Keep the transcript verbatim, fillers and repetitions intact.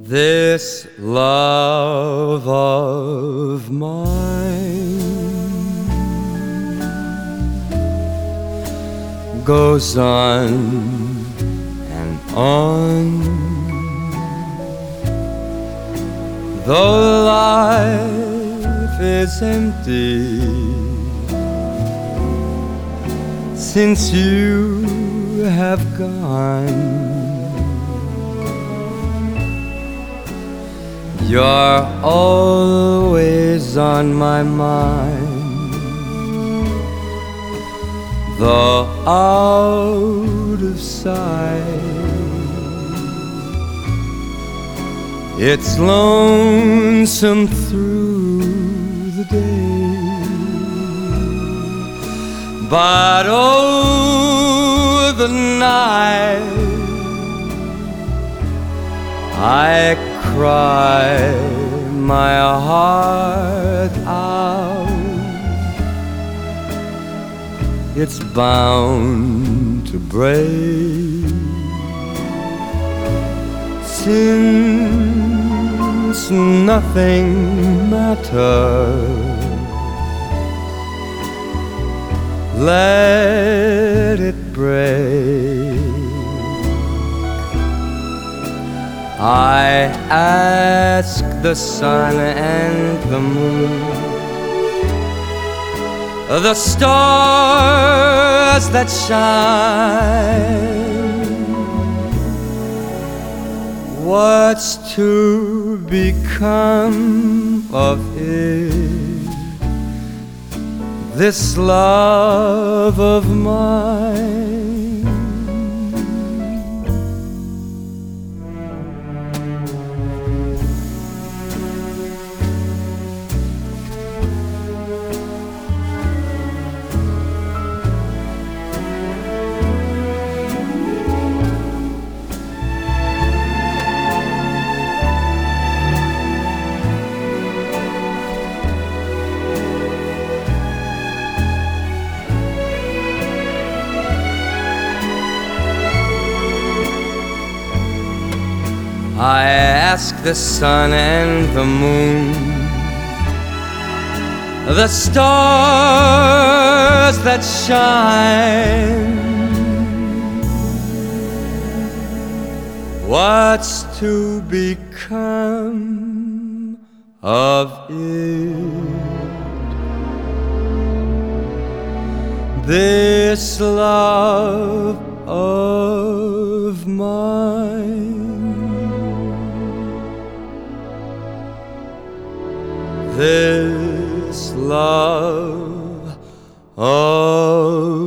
This love of mine goes on and on, though life is empty since you have gone. You're always on my mind, though out of sight. It's lonesome through the day, but oh, the night I cry my heart out. It's bound to break, since nothing matters. Let it break. I ask the sun and the moon, the stars that shine, what's to become of it, this love of mine? I ask the sun and the moon, the stars that shine, what's to become of it, this love of mine? This love of